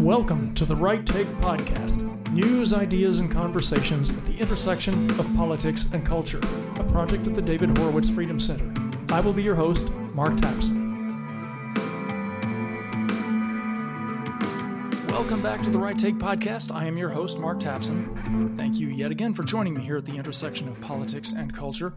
Welcome to the Right Take Podcast, news, ideas, and conversations at the intersection of politics and culture, a project of the David Horowitz Freedom Center. I will be your host, Mark Tapson. Welcome back to the Right Take Podcast. I am your host, Mark Tapson. Thank you yet again for joining me here at the intersection of politics and culture.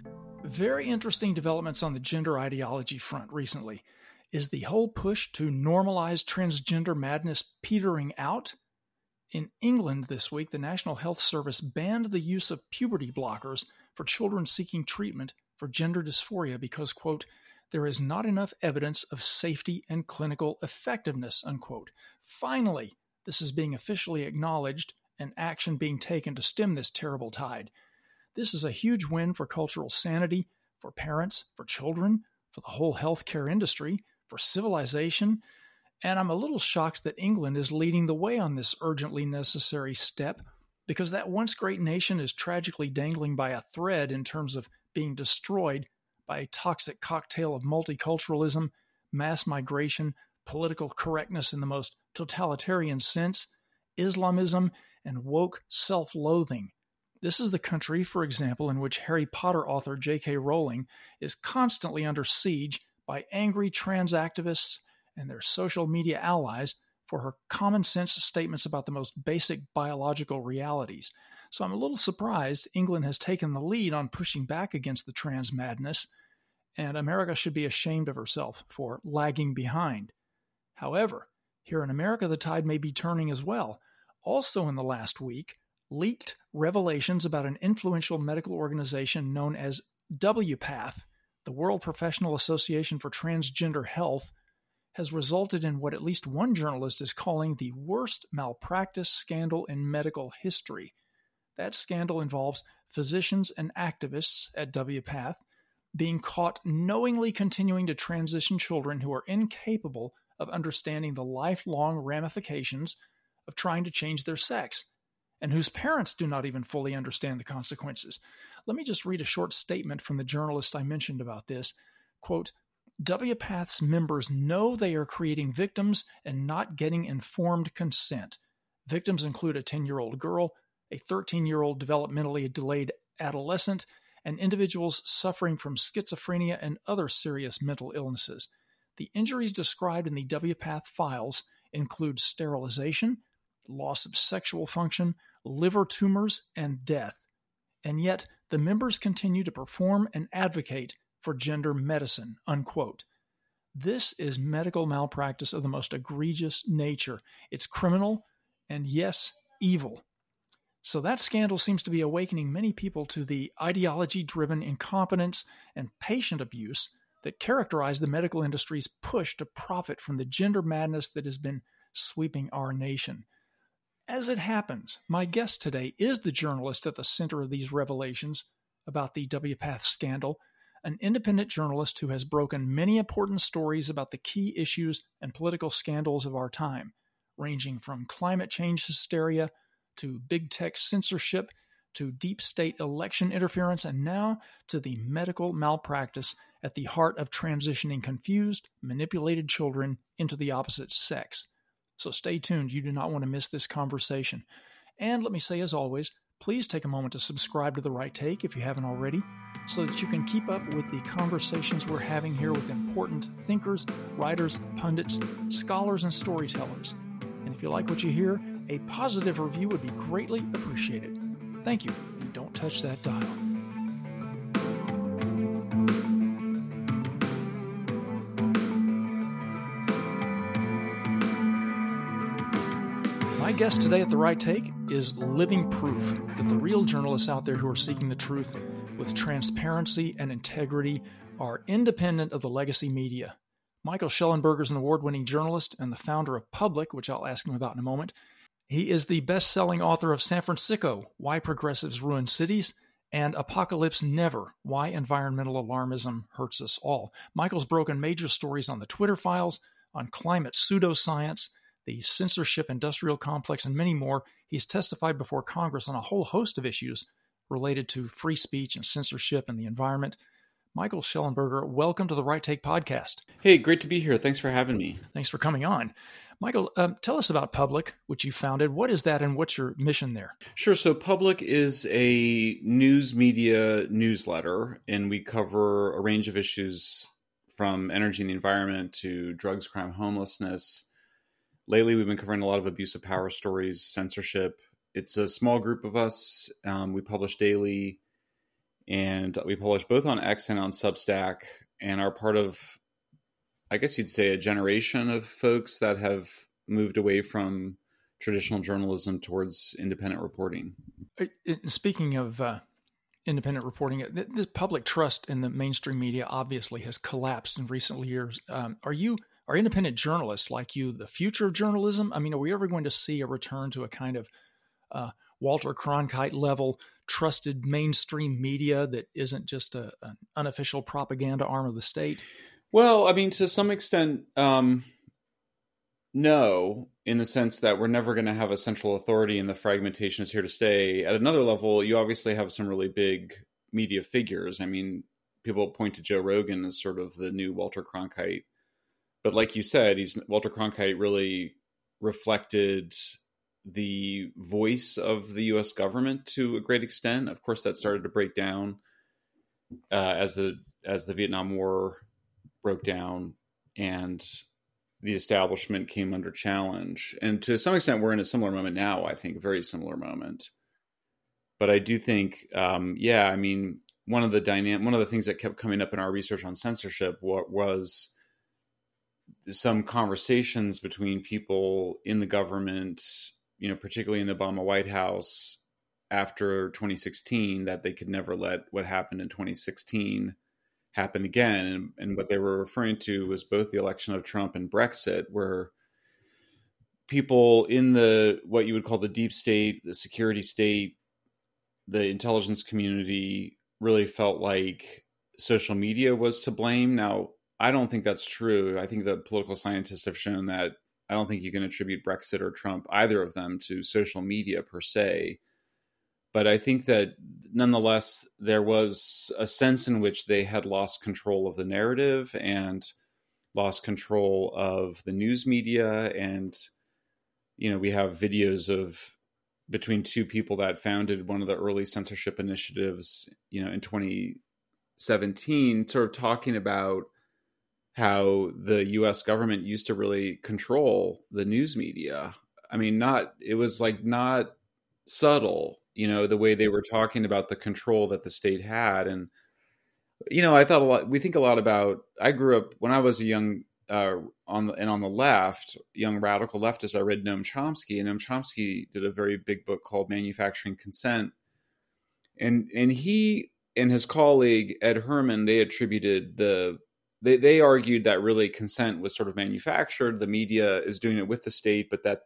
Very interesting developments on the gender ideology front recently. Is the whole push to normalize transgender madness petering out? In England this week, the National Health Service banned the use of puberty blockers for children seeking treatment for gender dysphoria because, quote, there is not enough evidence of safety and clinical effectiveness, unquote. Finally, this is being officially acknowledged and action being taken to stem this terrible tide. This is a huge win for cultural sanity, for parents, for children, for the whole healthcare industry, for civilization, and I'm a little shocked that England is leading the way on this urgently necessary step because that once great nation is tragically dangling by a thread in terms of being destroyed by a toxic cocktail of multiculturalism, mass migration, political correctness in the most totalitarian sense, Islamism, and woke self-loathing. This is the country, for example, in which Harry Potter author J.K. Rowling is constantly under siege by angry trans activists and their social media allies for her common sense statements about the most basic biological realities. So I'm a little surprised England has taken the lead on pushing back against the trans madness, and America should be ashamed of herself for lagging behind. However, here in America, the tide may be turning as well. Also in the last week, leaked revelations about an influential medical organization known as WPATH, the World Professional Association for Transgender Health, has resulted in what at least one journalist is calling the worst malpractice scandal in medical history. That scandal involves physicians and activists at WPATH being caught knowingly continuing to transition children who are incapable of understanding the lifelong ramifications of trying to change their sex, and whose parents do not even fully understand the consequences. Let me just read a short statement from the journalist I mentioned about this. Quote, WPATH's members know they are creating victims and not getting informed consent. Victims include a 10-year-old girl, a 13-year-old developmentally delayed adolescent, and individuals suffering from schizophrenia and other serious mental illnesses. The injuries described in the WPATH files include sterilization, loss of sexual function, liver tumors, and death. And yet, the members continue to perform and advocate for gender medicine, unquote. This is medical malpractice of the most egregious nature. It's criminal and, yes, evil. So that scandal seems to be awakening many people to the ideology-driven incompetence and patient abuse that characterize the medical industry's push to profit from the gender madness that has been sweeping our nation. As it happens, my guest today is the journalist at the center of these revelations about the WPATH scandal, an independent journalist who has broken many important stories about the key issues and political scandals of our time, ranging from climate change hysteria to big tech censorship to deep state election interference, and now to the medical malpractice at the heart of transitioning confused, manipulated children into the opposite sex. So stay tuned. You do not want to miss this conversation. And let me say, as always, please take a moment to subscribe to The Right Take if you haven't already, so that you can keep up with the conversations we're having here with important thinkers, writers, pundits, scholars, and storytellers. And if you like what you hear, a positive review would be greatly appreciated. Thank you, and don't touch that dial. My guest today at The Right Take is living proof that the real journalists out there who are seeking the truth with transparency and integrity are independent of the legacy media. Michael Shellenberger is an award-winning journalist and the founder of Public, which I'll ask him about in a moment. He is the best-selling author of San Francisco, Why Progressives Ruin Cities, and Apocalypse Never, Why Environmental Alarmism Hurts Us All. Michael's broken major stories on the Twitter files, on climate pseudoscience, the censorship industrial complex, and many more. He's testified before Congress on a whole host of issues related to free speech and censorship and the environment. Michael Schellenberger, welcome to the Right Take podcast. Hey, great to be here. Thanks for having me. Thanks for coming on. Michael, tell us about Public, which you founded. What is that and what's your mission there? Sure. So Public is a news media newsletter, and we cover a range of issues from energy and the environment to drugs, crime, homelessness. Lately, we've been covering a lot of abuse of power stories, censorship. It's a small group of us. We publish daily, and we publish both on X and on Substack, and are part of, I guess you'd say, a generation of folks that have moved away from traditional journalism towards independent reporting. Speaking of independent reporting, the public trust in the mainstream media obviously has collapsed in recent years. Are independent journalists like you the future of journalism? I mean, are we ever going to see a return to a kind of Walter Cronkite level trusted mainstream media that isn't just an unofficial propaganda arm of the state? Well, I mean, to some extent, no, in the sense that we're never going to have a central authority and the fragmentation is here to stay. At another level, you obviously have some really big media figures. I mean, people point to Joe Rogan as sort of the new Walter Cronkite. But like you said, Walter Cronkite really reflected the voice of the U.S. government to a great extent. Of course, that started to break down as the Vietnam War broke down and the establishment came under challenge. And to some extent, we're in a similar moment now, I think, a very similar moment. But I do think, I mean, one of the things that kept coming up in our research on censorship was some conversations between people in the government, particularly in the Obama White House after 2016, that they could never let what happened in 2016 happen again. And what they were referring to was both the election of Trump and Brexit, where people in what you would call the deep state, the security state, the intelligence community really felt like social media was to blame. Now, I don't think that's true. I think the political scientists have shown that I don't think you can attribute Brexit or Trump, either of them, to social media per se. But I think that nonetheless, there was a sense in which they had lost control of the narrative and lost control of the news media. And, we have videos of between two people that founded one of the early censorship initiatives, in 2017, sort of talking about how the U.S. government used to really control the news media. I mean, not subtle, the way they were talking about the control that the state had. And, we think a lot about, I grew up when I was a young, on the left, young radical leftist, I read Noam Chomsky, and Noam Chomsky did a very big book called Manufacturing Consent. And he and his colleague, Ed Herman, they attributed they argued that really consent was sort of manufactured. The media is doing it with the state, but that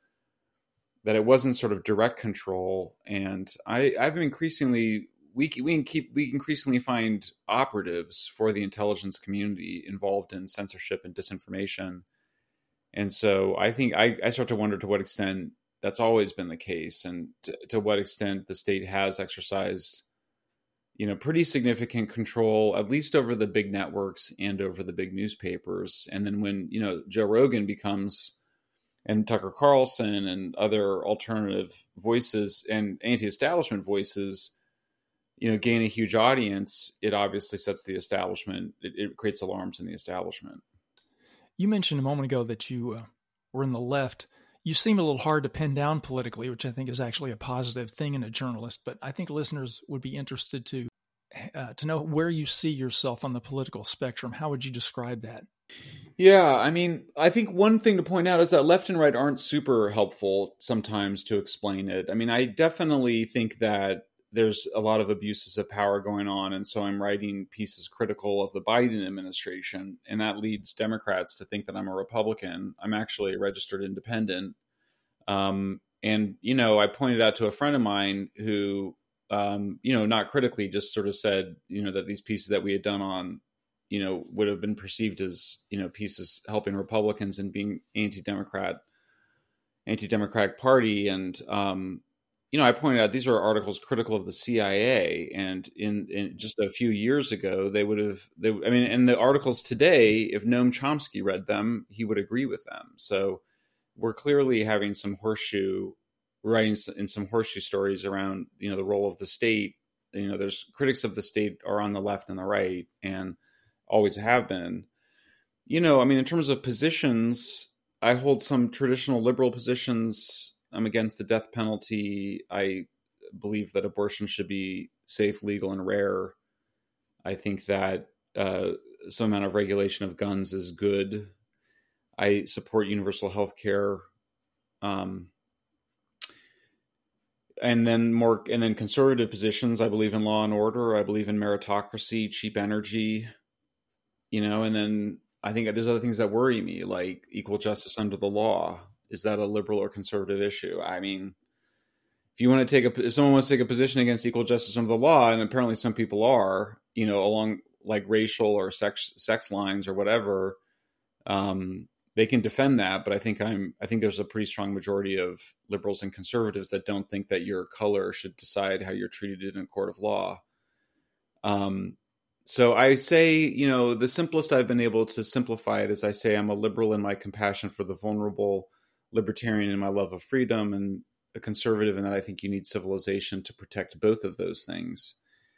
it wasn't sort of direct control. And I've increasingly, we increasingly find operatives for the intelligence community involved in censorship and disinformation. And so I think I start to wonder to what extent that's always been the case, and to what extent the state has exercised pretty significant control, at least over the big networks and over the big newspapers. And then when, Joe Rogan becomes, and Tucker Carlson and other alternative voices and anti-establishment voices, gain a huge audience, it obviously sets the establishment, it creates alarms in the establishment. You mentioned a moment ago that you were in the left. You seem a little hard to pin down politically, which I think is actually a positive thing in a journalist. But I think listeners would be interested to know where you see yourself on the political spectrum. How would you describe that? Yeah, I mean, I think one thing to point out is that left and right aren't super helpful sometimes to explain it. I mean, I definitely think that there's a lot of abuses of power going on. And so I'm writing pieces critical of the Biden administration. And that leads Democrats to think that I'm a Republican. I'm actually a registered independent. And, I pointed out to a friend of mine who, not critically, just sort of said, that these pieces that we had done on, would have been perceived as, pieces helping Republicans and being anti-Democratic Party. And, I pointed out these are articles critical of the CIA, and in just a few years ago, and the articles today, if Noam Chomsky read them, he would agree with them. So we're clearly having some writing in some horseshoe stories around, the role of the state. There's critics of the state are on the left and the right, and always have been. In terms of positions, I hold some traditional liberal positions. I'm against the death penalty. I believe that abortion should be safe, legal, and rare. I think that some amount of regulation of guns is good. I support universal health care. And then conservative positions. I believe in law and order. I believe in meritocracy, cheap energy, and then I think there's other things that worry me, like equal justice under the law. Is that a liberal or conservative issue? I mean, if someone wants to take a position against equal justice under the law, and apparently some people are, along like racial or sex lines or whatever, they can defend that. But I think there's a pretty strong majority of liberals and conservatives that don't think that your color should decide how you're treated in a court of law. So I say, the simplest I've been able to simplify it is I say I'm a liberal in my compassion for the vulnerable, libertarian in my love of freedom, and a conservative in that I think you need civilization to protect both of those things.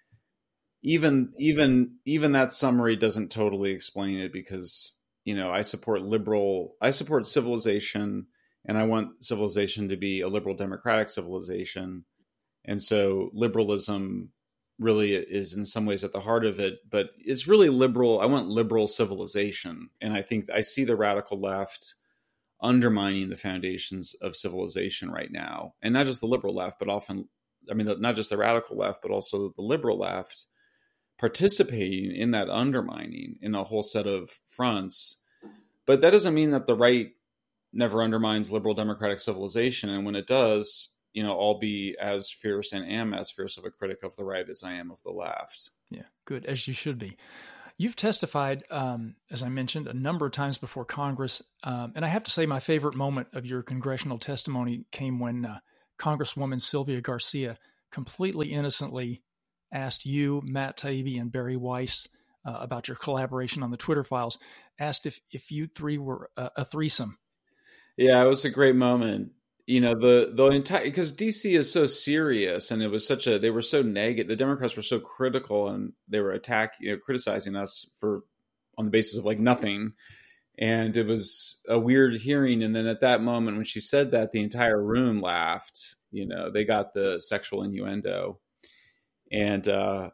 Even that summary doesn't totally explain it, because, I support civilization, and I want civilization to be a liberal democratic civilization. And so liberalism really is in some ways at the heart of it, but it's really liberal. I want liberal civilization. And I think I see the radical left undermining the foundations of civilization right now. And not just the liberal left, but not just the radical left, but also the liberal left participating in that undermining in a whole set of fronts. But that doesn't mean that the right never undermines liberal democratic civilization. And when it does, I'll be as fierce and am as fierce of a critic of the right as I am of the left. Yeah, good, as you should be. You've testified, as I mentioned, a number of times before Congress. And I have to say my favorite moment of your congressional testimony came when Congresswoman Sylvia Garcia completely innocently asked you, Matt Taibbi, and Bari Weiss about your collaboration on the Twitter files, asked if you three were a threesome. Yeah, it was a great moment. The entire, because DC is so serious, and it was they were so negative. The Democrats were so critical, and they were criticizing us on the basis of like nothing. And it was a weird hearing. And then at that moment, when she said that, the entire room laughed. They got the sexual innuendo. And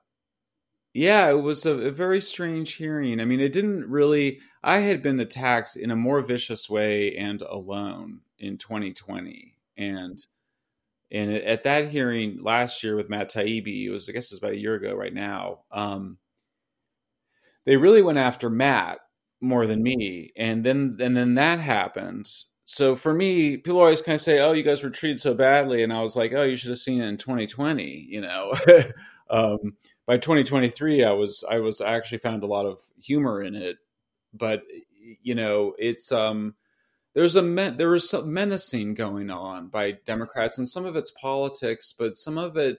it was a very strange hearing. I mean, it didn't really, I had been attacked in a more vicious way and alone in 2020. And at that hearing last year with Matt Taibbi, I guess it was about a year ago right now, they really went after Matt more than me. And then that happened. So for me, people always kind of say, oh, you guys were treated so badly. And I was like, oh, you should have seen it in 2020, By 2023, I actually found a lot of humor in it. But, it's, there was some menacing going on by Democrats, and some of it's politics, but some of it,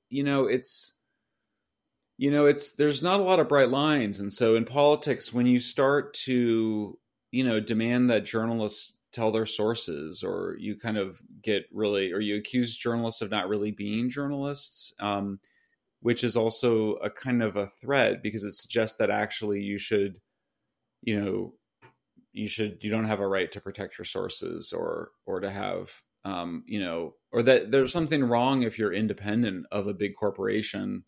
there's not a lot of bright lines. And so in politics, when you start to, demand that journalists tell their sources, or you kind of or you accuse journalists of not really being journalists, which is also a kind of a threat, because it suggests that actually you don't have a right to protect your sources, or to have, or that there's something wrong if you're independent of a big corporation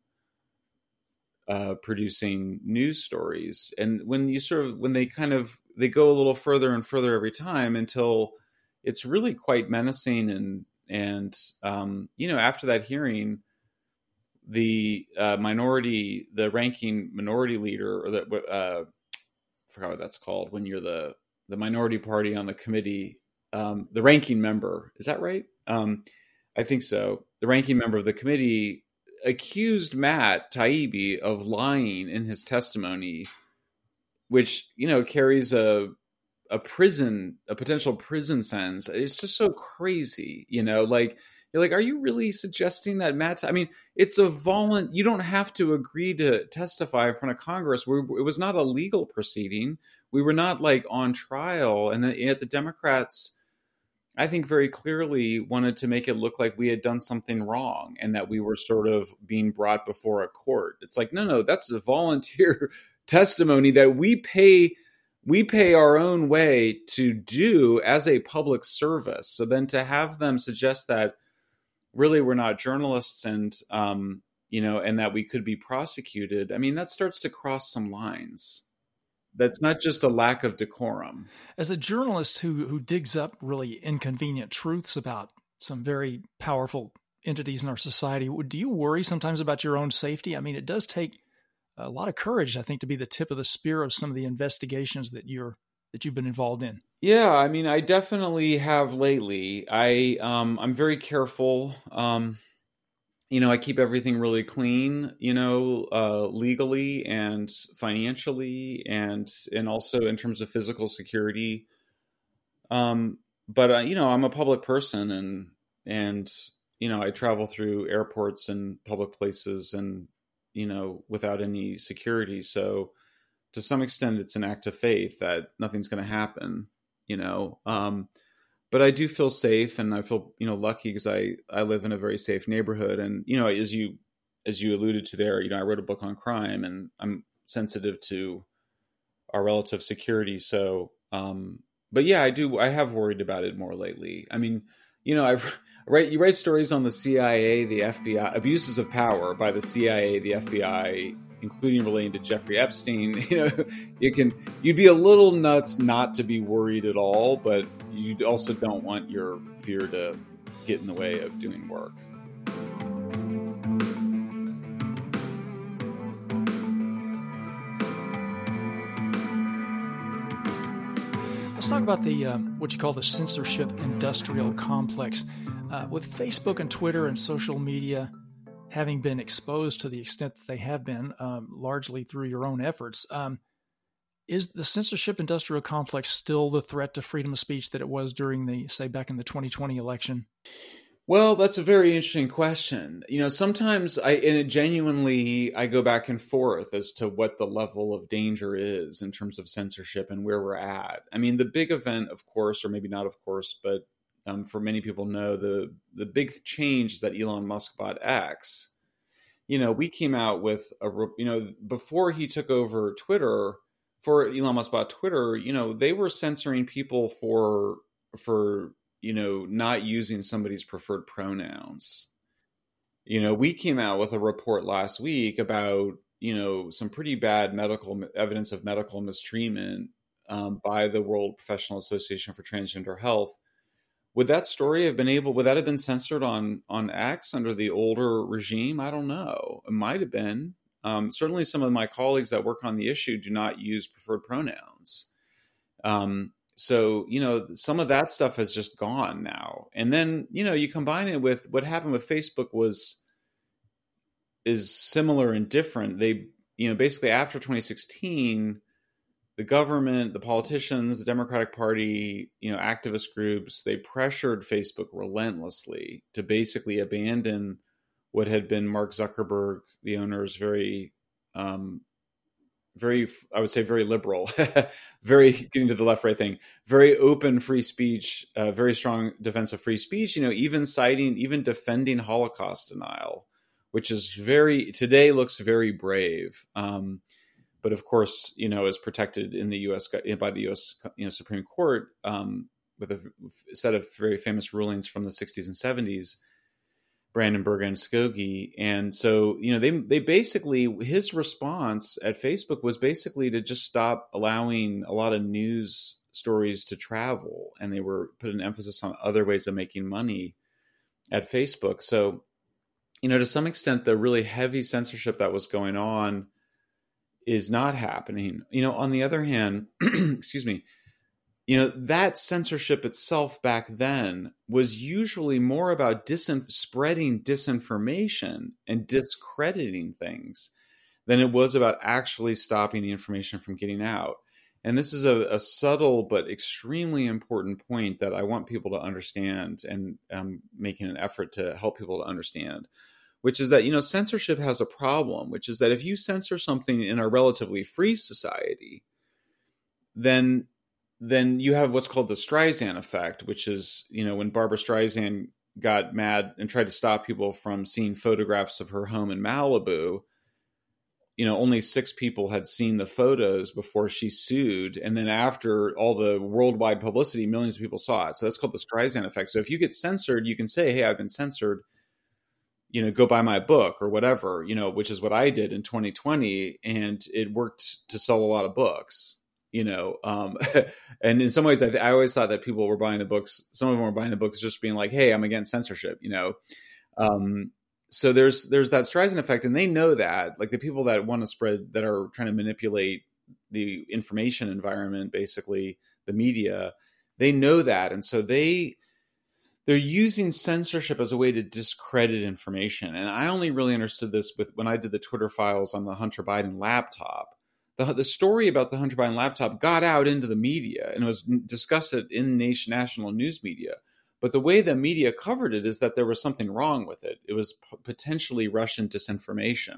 producing news stories. And when they go a little further and further every time, until it's really quite menacing. And after that hearing, the ranking minority leader, or I forgot what that's called when you're the minority party on the committee, the ranking member, is that right? I think so. The ranking member of the committee accused Matt Taibbi of lying in his testimony, which, carries a potential prison sentence. It's just so crazy, You're like, are you really suggesting that Matt? I mean, it's you don't have to agree to testify in front of Congress. It was not a legal proceeding. We were not like on trial. And yet the Democrats, I think, very clearly wanted to make it look like we had done something wrong and that we were sort of being brought before a court. It's like, no, that's a volunteer testimony that we pay our own way to do as a public service. So then to have them suggest that really we're not journalists and, and that we could be prosecuted, I mean, that starts to cross some lines. That's not just a lack of decorum. As a journalist who digs up really inconvenient truths about some very powerful entities in our society, do you worry sometimes about your own safety? I mean, it does take a lot of courage, I think, to be the tip of the spear of some of the investigations that you've been involved in. Yeah, I mean, I definitely have lately. I'm very careful. I keep everything really clean, legally and financially and also in terms of physical security. But I'm a public person and I travel through airports and public places and, without any security. So to some extent, it's an act of faith that nothing's going to happen, but I do feel safe and I feel, lucky because I live in a very safe neighborhood. And, as you alluded to there, I wrote a book on crime and I'm sensitive to our relative security. So, but yeah, I have worried about it more lately. I mean, you write stories on the CIA, the FBI, abuses of power by the CIA, the FBI, including relating to Jeffrey Epstein. You'd be a little nuts not to be worried at all, but you also don't want your fear to get in the way of doing work. Let's talk about the what you call the censorship industrial complex. With Facebook and Twitter and social media having been exposed to the extent that they have been, largely through your own efforts, is the censorship industrial complex still the threat to freedom of speech that it was during back in the 2020 election? Well, that's a very interesting question. Sometimes I go back and forth as to what the level of danger is in terms of censorship and where we're at. I mean, the big event, of course, or maybe not of course, but for many people know, the big change is that Elon Musk bought X. We came out with before he took over Twitter, for Elon Musk bought Twitter, they were censoring people for not using somebody's preferred pronouns. We came out with a report last week about, some pretty bad evidence of medical mistreatment by the World Professional Association for Transgender Health. Would that have been censored on X under the older regime? I don't know. It might have been. Certainly some of my colleagues that work on the issue do not use preferred pronouns. So, some of that stuff has just gone now. And then, you combine it with what happened with Facebook is similar and different. They, basically after 2016, the government, the politicians, the Democratic Party, activist groups, they pressured Facebook relentlessly to basically abandon what had been Mark Zuckerberg, the owner's very, I would say very liberal, very getting to the left, right thing, very open free speech, very strong defense of free speech, even defending Holocaust denial, which is today looks very brave. But of course, is protected in the U.S. by the U.S. Supreme Court with a set of very famous rulings from the 60s and 70s, Brandenburg and Skokie. And so, they basically, his response at Facebook was basically to just stop allowing a lot of news stories to travel. And they were put an emphasis on other ways of making money at Facebook. So, to some extent, the really heavy censorship that was going on is not happening. On the other hand, excuse me, that censorship itself back then was usually more about spreading disinformation and discrediting things than it was about actually stopping the information from getting out. And this is a subtle but extremely important point that I want people to understand, and making an effort to help people to understand, which is that, censorship has a problem, which is that if you censor something in a relatively free society, then you have what's called the Streisand effect, which is, when Barbara Streisand got mad and tried to stop people from seeing photographs of her home in Malibu, only 6 people had seen the photos before she sued. And then after all the worldwide publicity, millions of people saw it. So that's called the Streisand effect. So if you get censored, you can say, hey, I've been censored, go buy my book or whatever, which is what I did in 2020. And it worked to sell a lot of books, and in some ways, I always thought that people were buying the books. Some of them were buying the books just being like, hey, I'm against censorship, So there's that Streisand effect, and they know that, like the people that want to spread, that are trying to manipulate the information environment, basically the media, they know that. And so they're using censorship as a way to discredit information. And I only really understood this when I did the Twitter files on the Hunter Biden laptop. The story about the Hunter Biden laptop got out into the media and was discussed in national news media. But the way the media covered it is that there was something wrong with it. It was potentially Russian disinformation.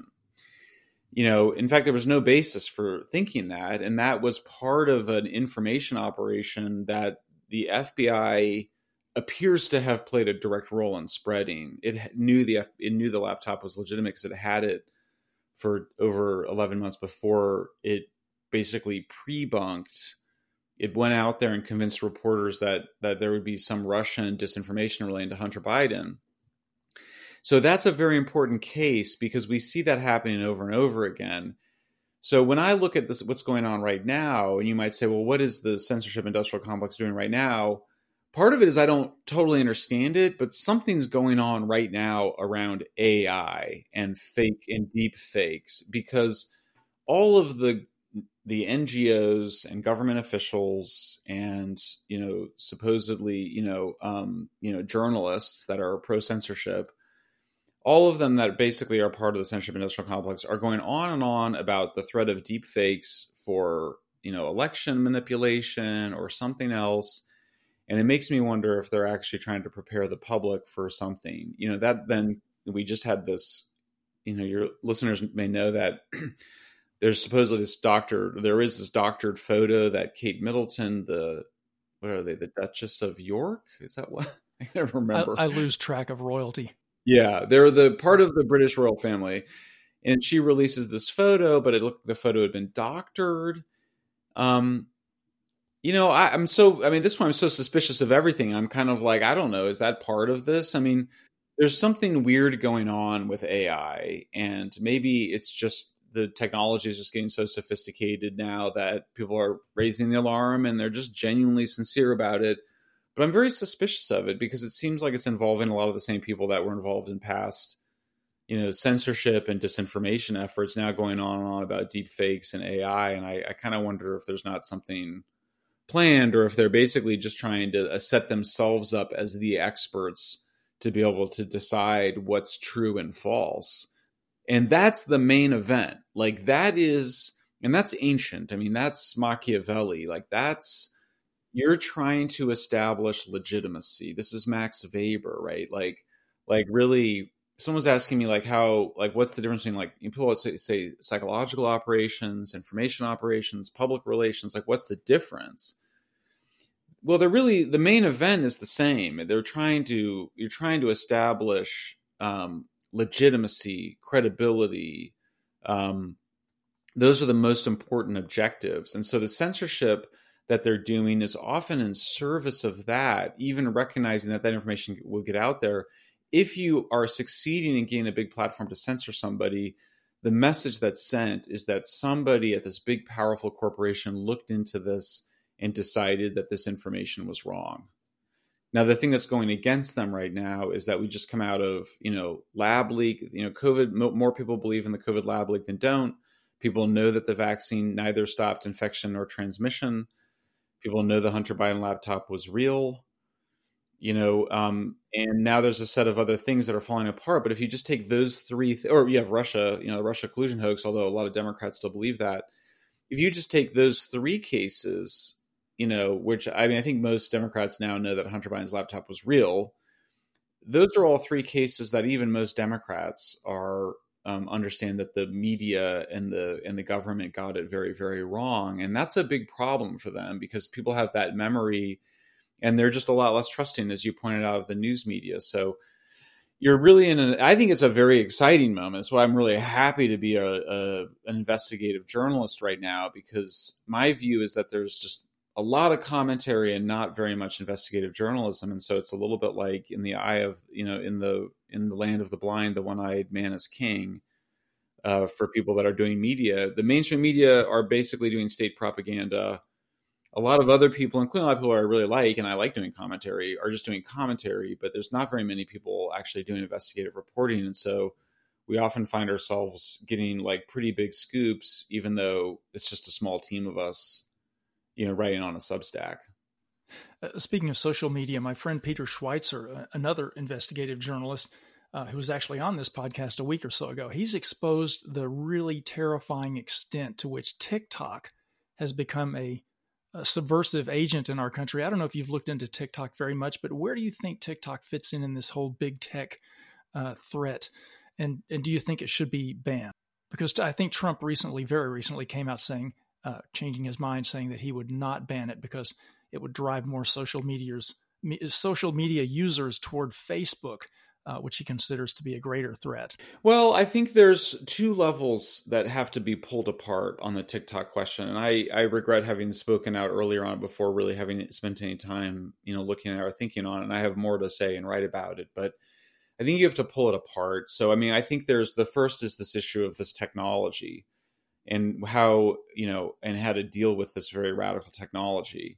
In fact, there was no basis for thinking that. And that was part of an information operation that the FBI appears to have played a direct role in spreading. It knew the laptop was legitimate because it had it for over 11 months before it basically pre-bunked. It went out there and convinced reporters that there would be some Russian disinformation relating to Hunter Biden. So that's a very important case because we see that happening over and over again. So when I look at this, what's going on right now, and you might say, well, what is the censorship industrial complex doing right now? Part of it is I don't totally understand it, but something's going on right now around AI and fake and deep fakes, because all of the NGOs and government officials and, supposedly, journalists that are pro censorship, all of them that basically are part of the censorship industrial complex are going on and on about the threat of deep fakes for, election manipulation or something else. And it makes me wonder if they're actually trying to prepare the public for something, that then we just had this, your listeners may know that there's supposedly there is this doctored photo that Kate Middleton, what are they? The Duchess of York? Is that what? I can't remember. I lose track of royalty. Yeah. They're the part of the British royal family. And she releases this photo, but it looked like the photo had been doctored. This point I'm so suspicious of everything. I'm kind of like, I don't know, is that part of this? I mean, there's something weird going on with AI, and maybe it's just the technology is just getting so sophisticated now that people are raising the alarm and they're just genuinely sincere about it. But I'm very suspicious of it because it seems like it's involving a lot of the same people that were involved in past, censorship and disinformation efforts now going on and on about deep fakes and AI. And I kind of wonder if there's not something planned, or if they're basically just trying to set themselves up as the experts to be able to decide what's true and false. And that's the main event. Like that's ancient. I mean, that's Machiavelli. Like you're trying to establish legitimacy. This is Max Weber, right? Like really, someone was asking me what's the difference between people always say psychological operations, information operations, public relations, what's the difference? Well, the main event is the same. You're trying to establish legitimacy, credibility. Those are the most important objectives. And so the censorship that they're doing is often in service of that, even recognizing that information will get out there. If you are succeeding in getting a big platform to censor somebody, the message that's sent is that somebody at this big, powerful corporation looked into this and decided that this information was wrong. Now, the thing that's going against them right now is that we just come out of, lab leak, COVID. More people believe in the COVID lab leak than don't. People know that the vaccine neither stopped infection nor transmission. People know the Hunter Biden laptop was real. And now there's a set of other things that are falling apart. But if you just take those three, or you have Russia, the Russia collusion hoax, although a lot of Democrats still believe that. if you just take those three cases, which I mean, I think most Democrats now know that Hunter Biden's laptop was real. Those are all three cases that even most Democrats are understand that the media and the government got it very, very wrong. And that's a big problem for them because people have that memory and they're just a lot less trusting, as you pointed out, of the news media. So you're really I think it's a very exciting moment. So I'm really happy to be an investigative journalist right now, because my view is that there's just a lot of commentary and not very much investigative journalism. And so it's a little bit like in the eye of, in the land of the blind, the one-eyed man is king. For people that are doing media, the mainstream media are basically doing state propaganda. A lot of other people, including a lot of people I really like, and I like doing commentary, are just doing commentary, but there's not very many people actually doing investigative reporting. And so we often find ourselves getting like pretty big scoops, even though it's just a small team of us, writing on a Substack. Speaking of social media, my friend Peter Schweitzer, another investigative journalist who was actually on this podcast a week or so ago, he's exposed the really terrifying extent to which TikTok has become a subversive agent in our country. I don't know if you've looked into TikTok very much, but where do you think TikTok fits in this whole big tech threat? And do you think it should be banned? Because I think Trump very recently came out saying, changing his mind, saying that he would not ban it because it would drive more social media users toward Facebook, which he considers to be a greater threat. Well, I think there's two levels that have to be pulled apart on the TikTok question. And I regret having spoken out earlier on before really having spent any time, looking at or thinking on it. And I have more to say and write about it. But I think you have to pull it apart. So, I mean, I think the first is this issue of this technology and how, and how to deal with this very radical technology.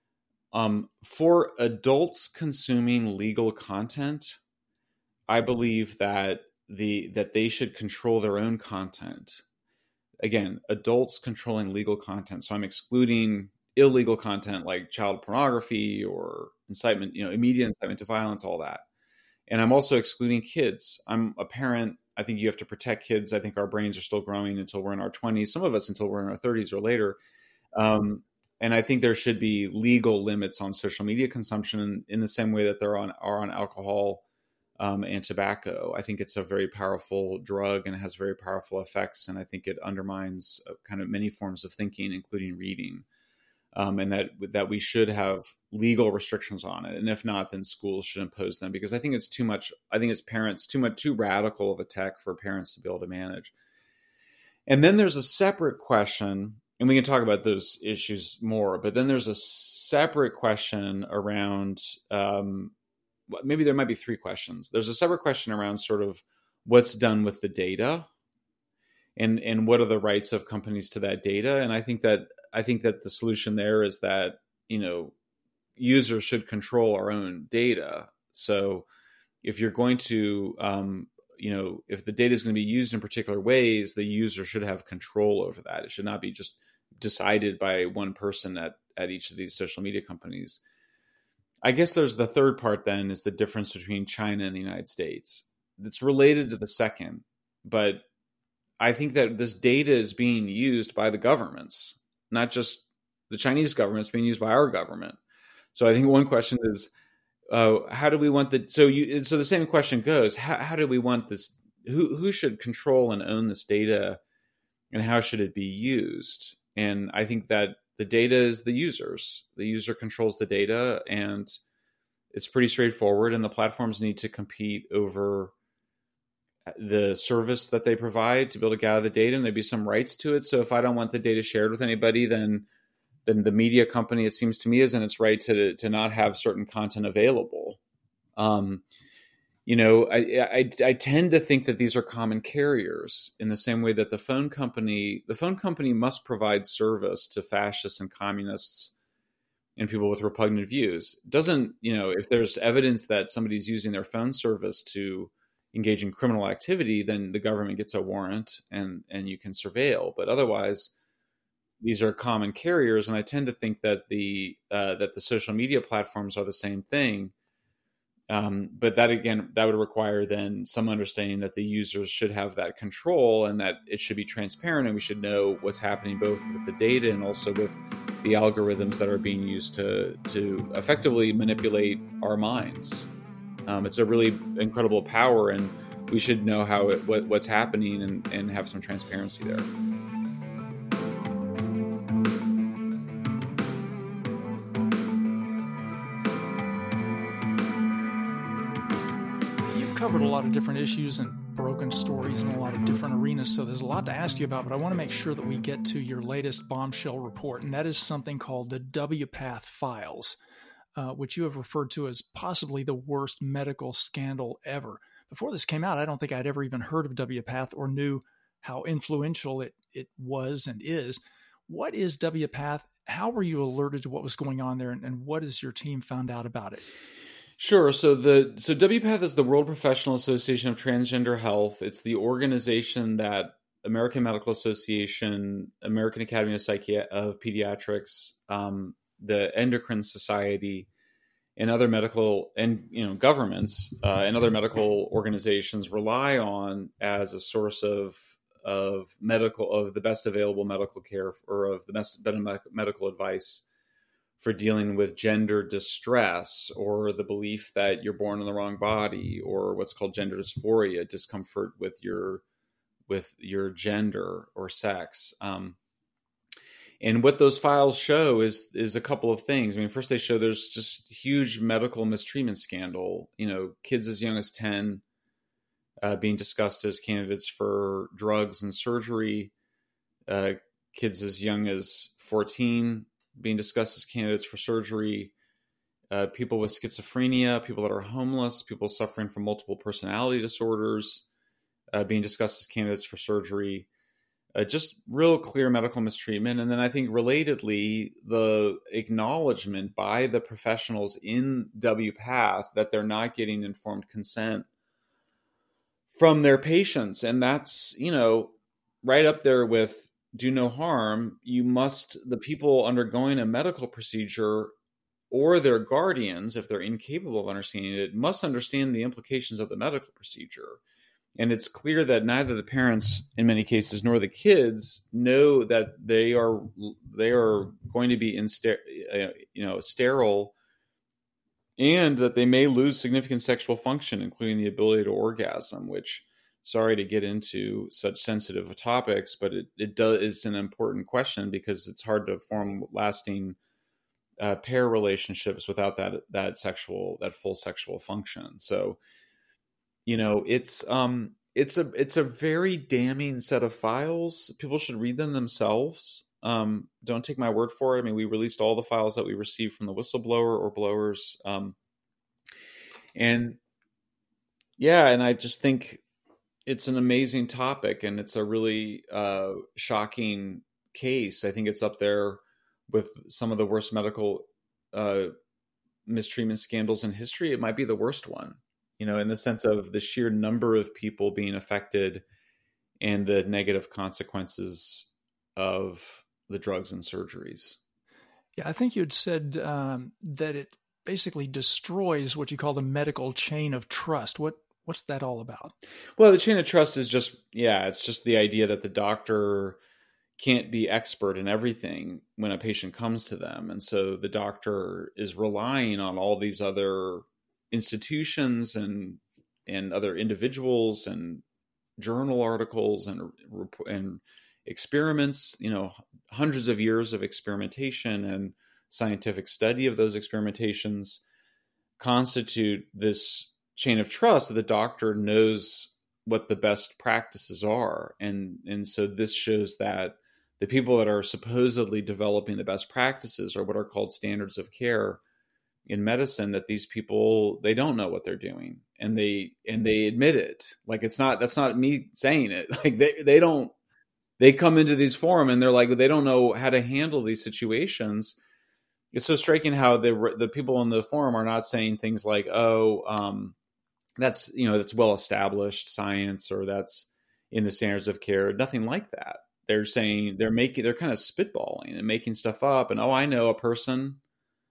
For adults consuming legal content, I believe that they should control their own content. Again, adults controlling legal content. So I'm excluding illegal content like child pornography or incitement, immediate incitement to violence, all that. And I'm also excluding kids. I'm a parent. I think you have to protect kids. I think our brains are still growing until we're in our 20s. Some of us until we're in our 30s or later. And I think there should be legal limits on social media consumption in the same way that there are on alcohol and tobacco. I think it's a very powerful drug and it has very powerful effects. And I think it undermines kind of many forms of thinking, including reading. And that we should have legal restrictions on it. And if not, then schools should impose them, because I think it's too much. I think it's too radical of a tech for parents to be able to manage. And then there's a separate question, and we can talk about those issues more, but then there's a separate question around, maybe there might be three questions. There's a separate question around sort of what's done with the data and what are the rights of companies to that data. And I think that the solution there is that, users should control our own data. So if you're going to, if the data is going to be used in particular ways, the user should have control over that. It should not be just decided by one person at each of these social media companies. I guess there's the third part then is the difference between China and the United States. It's related to the second, but I think that this data is being used by the governments, not just the Chinese government. It's being used by our government. So I think one question is, how do we want so the same question goes, how do we want this, who should control and own this data and how should it be used? And I think that the data is the users. The user controls the data, and it's pretty straightforward. And the platforms need to compete over the service that they provide to be able to gather the data, and there'd be some rights to it. So if I don't want the data shared with anybody, then the media company, it seems to me, is in its right to not have certain content available. I tend to think that these are common carriers in the same way that the phone company must provide service to fascists and communists and people with repugnant views. Doesn't, if there's evidence that somebody's using their phone service to engage in criminal activity, then the government gets a warrant and you can surveil. But otherwise, these are common carriers. And I tend to think that the social media platforms are the same thing. But that, again, that would require then some understanding that the users should have that control and that it should be transparent, and we should know what's happening both with the data and also with the algorithms that are being used to effectively manipulate our minds. It's a really incredible power, and we should know what's happening and have some transparency there. Covered a lot of different issues and broken stories in a lot of different arenas, so there's a lot to ask you about, but I want to make sure that we get to your latest bombshell report, and that is something called the WPATH files, which you have referred to as possibly the worst medical scandal ever. Before this came out, I don't think I'd ever even heard of WPATH or knew how influential it was and is. What is WPATH? How were you alerted to what was going on there, and what has your team found out about it? Sure. So WPATH is the World Professional Association of Transgender Health. It's the organization that American Medical Association, American Academy of Pediatrics, the Endocrine Society, and other medical and governments and other medical organizations rely on as a source of the best available medical care or of the best medical advice for dealing with gender distress or the belief that you're born in the wrong body, or what's called gender dysphoria, discomfort with your gender or sex. And what those files show is a couple of things. I mean, first they show there's just huge medical mistreatment scandal. Kids as young as 10 being discussed as candidates for drugs and surgery. Kids as young as 14 being discussed as candidates for surgery, people with schizophrenia, people that are homeless, people suffering from multiple personality disorders, being discussed as candidates for surgery, just real clear medical mistreatment. And then I think relatedly, the acknowledgement by the professionals in WPATH that they're not getting informed consent from their patients. And that's, right up there with do no harm. The people undergoing a medical procedure or their guardians, if they're incapable of understanding it, must understand the implications of the medical procedure. And it's clear that neither the parents, in many cases, nor the kids know that they are going to be sterile, and that they may lose significant sexual function, including the ability to orgasm, which, sorry to get into such sensitive topics, but it's an important question because it's hard to form lasting pair relationships without that full sexual function. So, it's a very damning set of files. People should read them themselves. Don't take my word for it. I mean, we released all the files that we received from the whistleblower or blowers. And I just think it's an amazing topic, and it's a really shocking case. I think it's up there with some of the worst medical mistreatment scandals in history. It might be the worst one, in the sense of the sheer number of people being affected and the negative consequences of the drugs and surgeries. Yeah, I think you had said that it basically destroys what you call the medical chain of trust. What's that all about? Well, the chain of trust is it's just the idea that the doctor can't be expert in everything when a patient comes to them. And so the doctor is relying on all these other institutions and other individuals and journal articles and experiments, hundreds of years of experimentation and scientific study of those experimentations constitute this chain of trust that the doctor knows what the best practices are. And so this shows that the people that are supposedly developing the best practices are what are called standards of care in medicine, that these people, they don't know what they're doing, and they admit it. Like, that's not me saying it. Like they come into these forums and they're like, they don't know how to handle these situations. It's so striking how the people in the forum are not saying things like, that's well established science, or that's in the standards of care. Nothing like that. They're saying they're kind of spitballing and making stuff up. And I know a person,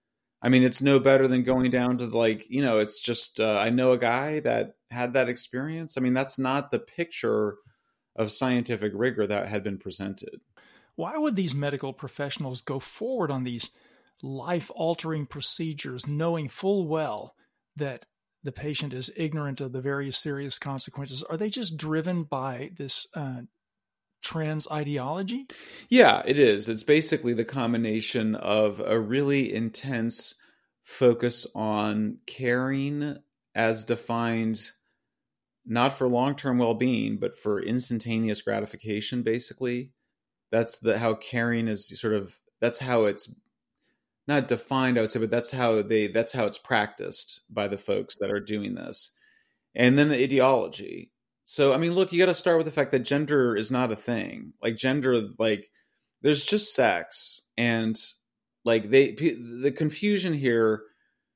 I mean, it's no better than going down to like, it's just, I know a guy that had that experience. I mean, that's not the picture of scientific rigor that had been presented. Why would these medical professionals go forward on these life-altering procedures knowing full well that the patient is ignorant of the various serious consequences? Are they just driven by this trans ideology? Yeah, it is. It's basically the combination of a really intense focus on caring as defined not for long-term well-being, but for instantaneous gratification, basically. That's how caring is that's how it's not defined, I would say, but that's how it's practiced by the folks that are doing this. And then the ideology. So, I mean, look, you got to start with the fact that gender is not a thing. Like gender, like there's just sex, and like the confusion here,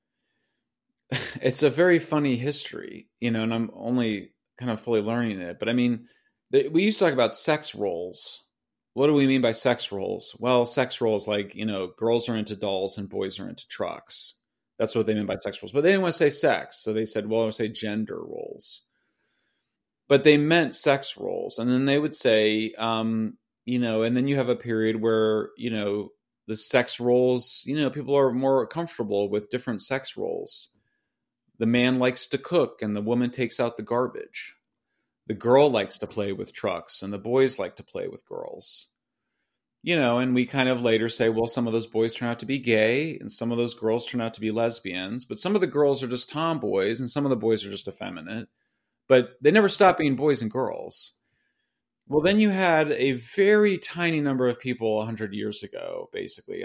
it's a very funny history, and I'm only kind of fully learning it. But I mean, we used to talk about sex roles. What do we mean by sex roles? Well, sex roles, like, girls are into dolls and boys are into trucks. That's what they mean by sex roles. But they didn't want to say sex. So they said, well, I would say gender roles. But they meant sex roles. And then they would say, and then you have a period where, the sex roles, people are more comfortable with different sex roles. The man likes to cook and the woman takes out the garbage. The girl likes to play with trucks and the boys like to play with girls. And we kind of later say, well, some of those boys turn out to be gay and some of those girls turn out to be lesbians, but some of the girls are just tomboys and some of the boys are just effeminate. But they never stopped being boys and girls. Well, then you had a very tiny number of people 100 years ago, basically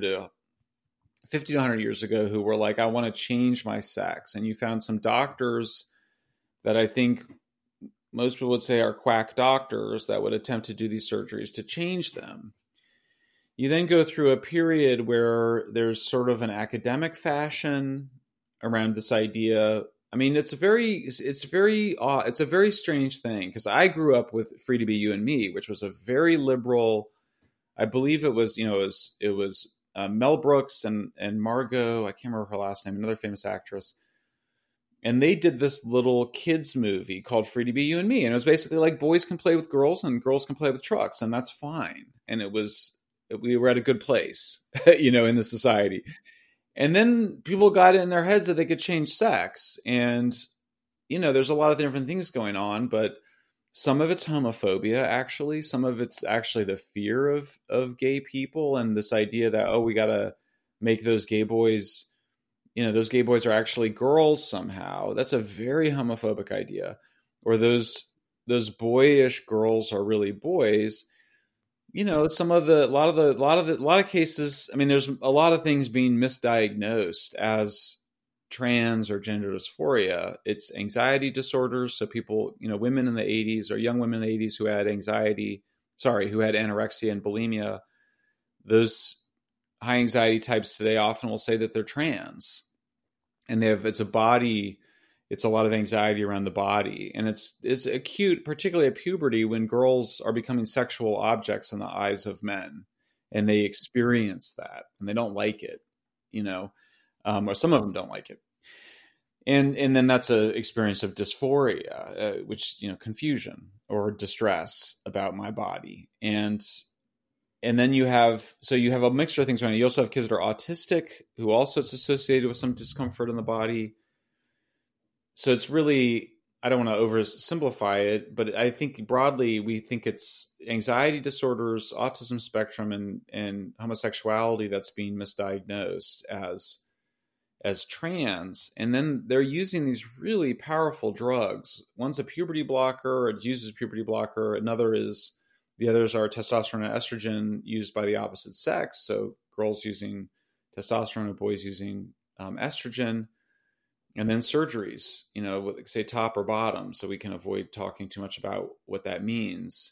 50 to 100 years ago, who were like, I want to change my sex. And you found some doctors that I think most people would say are quack doctors that would attempt to do these surgeries to change them. You then go through a period where there's sort of an academic fashion around this idea. I mean, it's a very strange thing, because I grew up with Free to Be You and Me, which was a very liberal. I believe it was Mel Brooks and Margot. I can't remember her last name. Another famous actress, and they did this little kids movie called Free to Be You and Me, and it was basically like boys can play with girls and girls can play with trucks, and that's fine. And we were at a good place, in the society. And then people got it in their heads that they could change sex. And, there's a lot of different things going on, but some of it's homophobia, actually. Some of it's actually the fear of gay people and this idea that, we got to make those gay boys, those gay boys are actually girls somehow. That's a very homophobic idea. Or those boyish girls are really boys. A lot of cases, I mean, there's a lot of things being misdiagnosed as trans or gender dysphoria. It's anxiety disorders. So people, women in the 80s or young women in the 80s who had who had anorexia and bulimia, those high anxiety types today often will say that they're trans, and it's a lot of anxiety around the body. And it's acute, particularly at puberty, when girls are becoming sexual objects in the eyes of men, and they experience that and they don't like it, or some of them don't like it. And then that's an experience of dysphoria, which, confusion or distress about my body. And then you have a mixture of things going on. You also have kids that are autistic, who also it's associated with some discomfort in the body. So it's really, I don't want to oversimplify it, but I think broadly we think it's anxiety disorders, autism spectrum, and homosexuality that's being misdiagnosed as trans. And then they're using these really powerful drugs. One's a puberty blocker, it uses a puberty blocker. The others are testosterone and estrogen used by the opposite sex. So girls using testosterone and boys using estrogen. And then surgeries, say top or bottom, so we can avoid talking too much about what that means.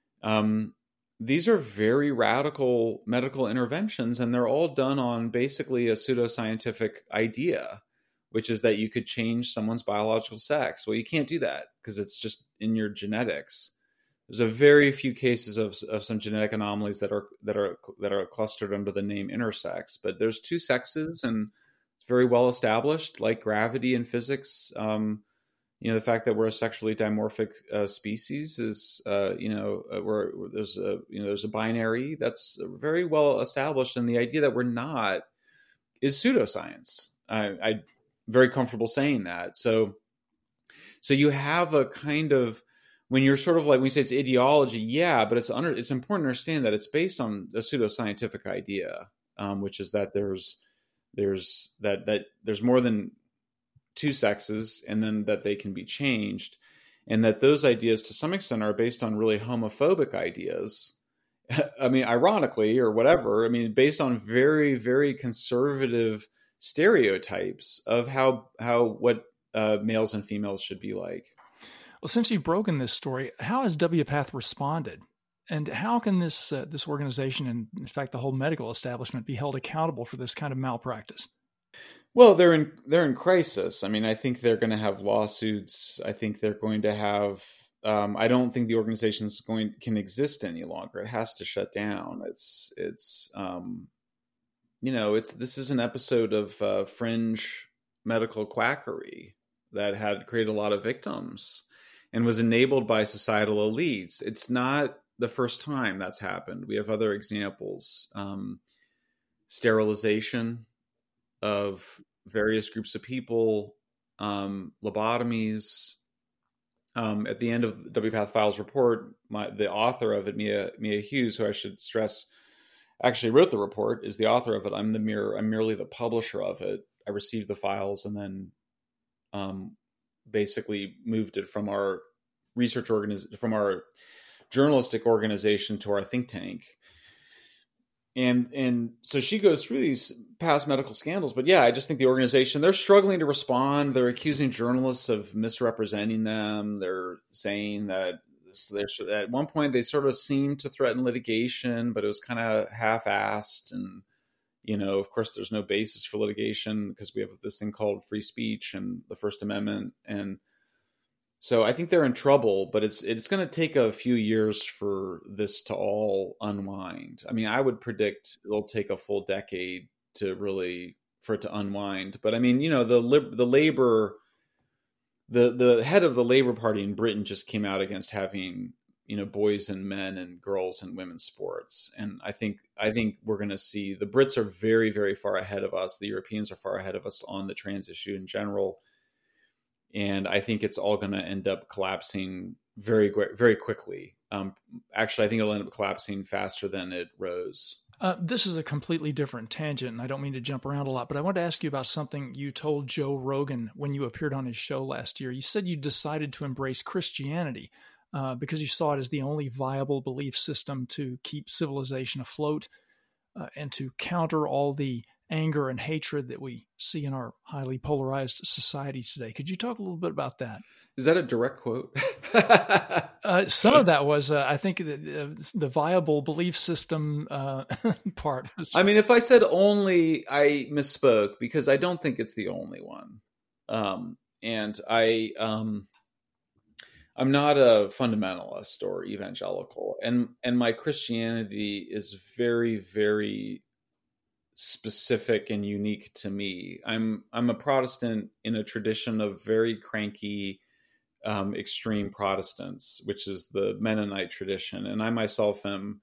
These are very radical medical interventions, and they're all done on basically a pseudoscientific idea, which is that you could change someone's biological sex. Well, you can't do that because it's just in your genetics. There's a very few cases of some genetic anomalies that are clustered under the name intersex, but there's two sexes, and it's very well established, like gravity in physics. The fact that we're a sexually dimorphic species is, where there's a binary that's very well established, and the idea that we're not is pseudoscience. I'm very comfortable saying that. So you have a kind of, when you're sort of like, when you say it's ideology, yeah, but it's important to understand that it's based on a pseudoscientific idea, which is that there's more than two sexes, and then that they can be changed, and that those ideas to some extent are based on really homophobic ideas. I mean, ironically, or whatever, I mean, based on very, very conservative stereotypes of what males and females should be like. Well, since you've broken this story, how has WPATH responded? And how can this organization, and in fact, the whole medical establishment, be held accountable for this kind of malpractice? Well, they're in crisis. I mean, I think they're going to have lawsuits. I think they're going to have. I don't think the organization can exist any longer. It has to shut down. This is an episode of fringe medical quackery that had created a lot of victims and was enabled by societal elites. It's not the first time that's happened. We have other examples. Sterilization of various groups of people, lobotomies. At the end of the WPATH Files report, the author of it, Mia Hughes, who I should stress actually wrote the report, is the author of it. I'm merely the publisher of it. I received the files and then basically moved it from our from our journalistic organization to our think tank. And so she goes through these past medical scandals, but yeah, I just think the organization, they're struggling to respond. They're accusing journalists of misrepresenting them. They're saying that at one point they sort of seemed to threaten litigation, but it was kind of half-assed. And, of course there's no basis for litigation because we have this thing called free speech and the First Amendment. And so I think they're in trouble, but it's going to take a few years for this to all unwind. I mean, I would predict it'll take a full decade for it to unwind. But I mean, the head of the Labour Party in Britain just came out against having, boys and men and girls in women's sports. And I think we're going to see the Brits are very, very far ahead of us. The Europeans are far ahead of us on the trans issue in general. And I think it's all going to end up collapsing very, very quickly. Actually, I think it'll end up collapsing faster than it rose. This is a completely different tangent, and I don't mean to jump around a lot, but I wanted to ask you about something you told Joe Rogan when you appeared on his show last year. You said you decided to embrace Christianity because you saw it as the only viable belief system to keep civilization afloat and to counter all the anger and hatred that we see in our highly polarized society today. Could you talk a little bit about that? Is that a direct quote? Some of that was, I think, the viable belief system part. I mean, if I said only, I misspoke because I don't think it's the only one. And I'm not a fundamentalist or evangelical, and my Christianity is very, very specific and unique to me. I'm a Protestant in a tradition of very cranky, extreme Protestants, which is the Mennonite tradition. And I myself am,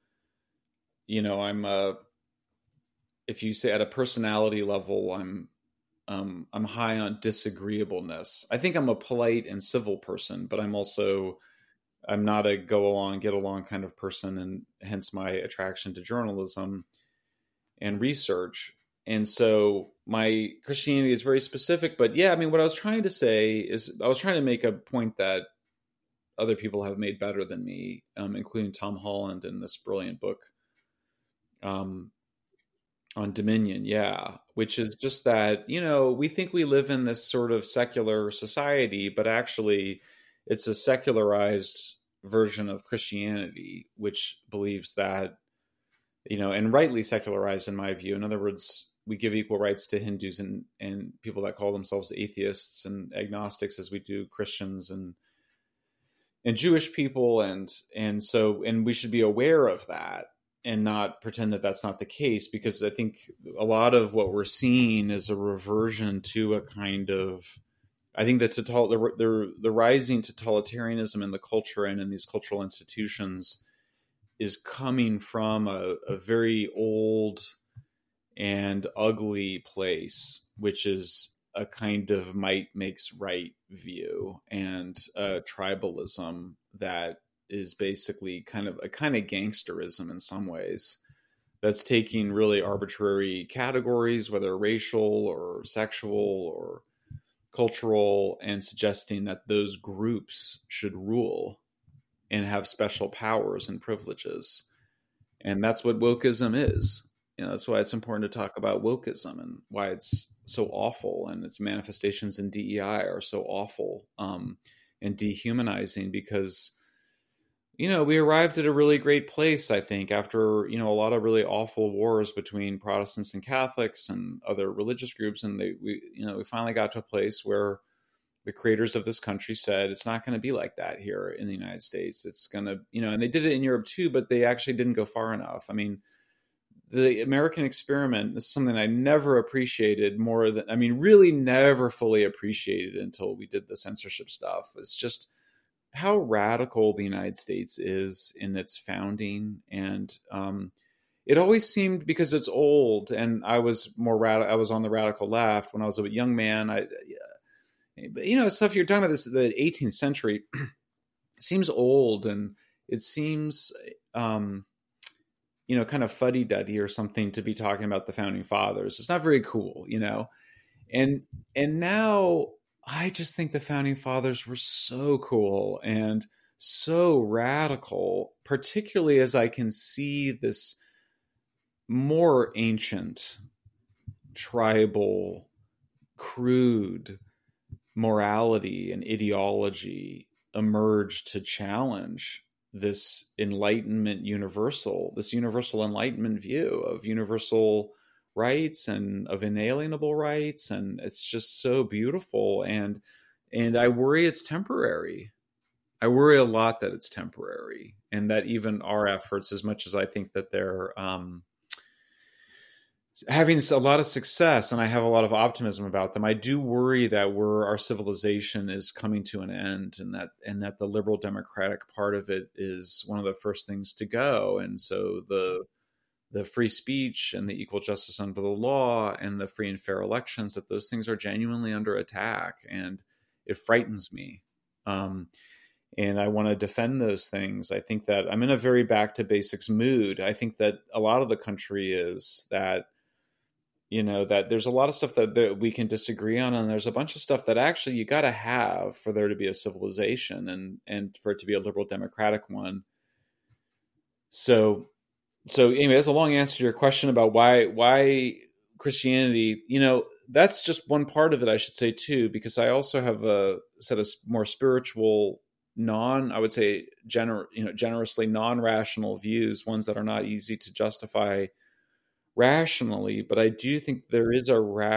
if you say at a personality level, I'm high on disagreeableness. I think I'm a polite and civil person, but I'm not a go along, get along kind of person. And hence my attraction to journalism and research. And so my Christianity is very specific, but yeah, I mean, what I was trying to say is I was trying to make a point that other people have made better than me, including Tom Holland in this brilliant book on Dominion. Yeah. Which is just that, we think we live in this sort of secular society, but actually it's a secularized version of Christianity, which believes that, and rightly secularized in my view. In other words, we give equal rights to Hindus and people that call themselves atheists and agnostics as we do Christians and Jewish people, and we should be aware of that and not pretend that that's not the case, because I think a lot of what we're seeing is a reversion to a kind of, I think that the rising totalitarianism in the culture and in these cultural institutions is coming from a very old and ugly place, which is a kind of might makes right view and tribalism that is basically kind of gangsterism in some ways, that's taking really arbitrary categories, whether racial or sexual or cultural, and suggesting that those groups should rule and have special powers and privileges. And that's what wokeism is. That's why it's important to talk about wokeism and why it's so awful, and its manifestations in DEI are so awful and dehumanizing, because, we arrived at a really great place, I think, after, a lot of really awful wars between Protestants and Catholics and other religious groups. And we finally got to a place where the creators of this country said, it's not going to be like that here in the United States. It's going to, and they did it in Europe too, but they actually didn't go far enough. I mean, the American experiment, this is something I never appreciated more than, really never fully appreciated until we did the censorship stuff. It's just how radical the United States is in its founding. And it always seemed, because it's old, and I was I was on the radical left when I was a young man. Stuff you're talking about, the 18th century seems old, and it seems, kind of fuddy-duddy or something to be talking about the founding fathers. It's not very cool, and now I just think the founding fathers were so cool and so radical, particularly as I can see this more ancient, tribal, crude morality and ideology emerge to challenge this universal Enlightenment view of universal rights and of inalienable rights. And it's just so beautiful. And I worry it's temporary. I worry a lot that it's temporary, and that even our efforts, as much as I think that they're having a lot of success, and I have a lot of optimism about them, I do worry that our civilization is coming to an end, and that the liberal democratic part of it is one of the first things to go. And so the free speech and the equal justice under the law and the free and fair elections, that those things are genuinely under attack, and it frightens me. And I want to defend those things. I think that I'm in a very back to basics mood. I think that a lot of the country is that, that there's a lot of stuff that we can disagree on. And there's a bunch of stuff that actually you got to have for there to be a civilization and for it to be a liberal democratic one. So anyway, that's a long answer to your question about why Christianity, that's just one part of it, I should say too, because I also have a set of more spiritual, I would say generously non-rational views, ones that are not easy to justify rationally. But I do think there is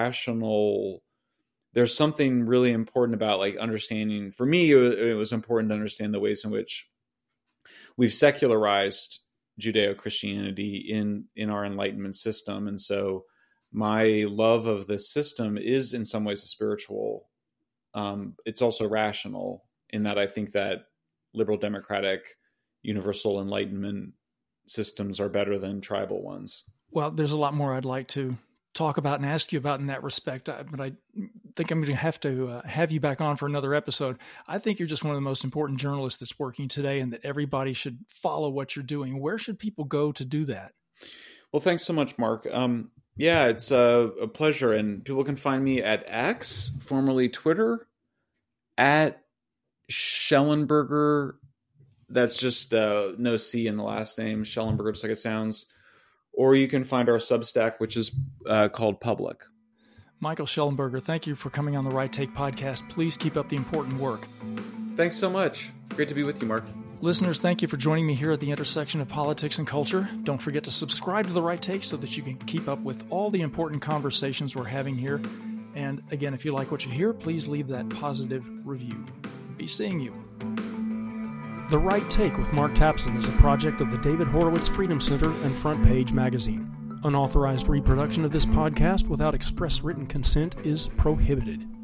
there's something really important about understanding. For me, it was important to understand the ways in which we've secularized Judeo-Christianity in our Enlightenment system. And so my love of this system is in some ways a spiritual. It's also rational, in that I think that liberal democratic universal Enlightenment systems are better than tribal ones. Well, there's a lot more I'd like to talk about and ask you about in that respect, but I think I'm going to have you back on for another episode. I think you're just one of the most important journalists that's working today, and that everybody should follow what you're doing. Where should people go to do that? Well, thanks so much, Mark. Yeah, it's a pleasure. And people can find me at X, formerly Twitter, at Shellenberger. That's just no C in the last name, Shellenberger, just like it sounds. Or you can find our Substack, which is called Public. Michael Shellenberger, thank you for coming on the Right Take podcast. Please keep up the important work. Thanks so much. Great to be with you, Mark. Listeners, thank you for joining me here at the intersection of politics and culture. Don't forget to subscribe to The Right Take so that you can keep up with all the important conversations we're having here. And again, if you like what you hear, please leave that positive review. Be seeing you. The Right Take with Mark Tapson is a project of the David Horowitz Freedom Center and Front Page Magazine. Unauthorized reproduction of this podcast without express written consent is prohibited.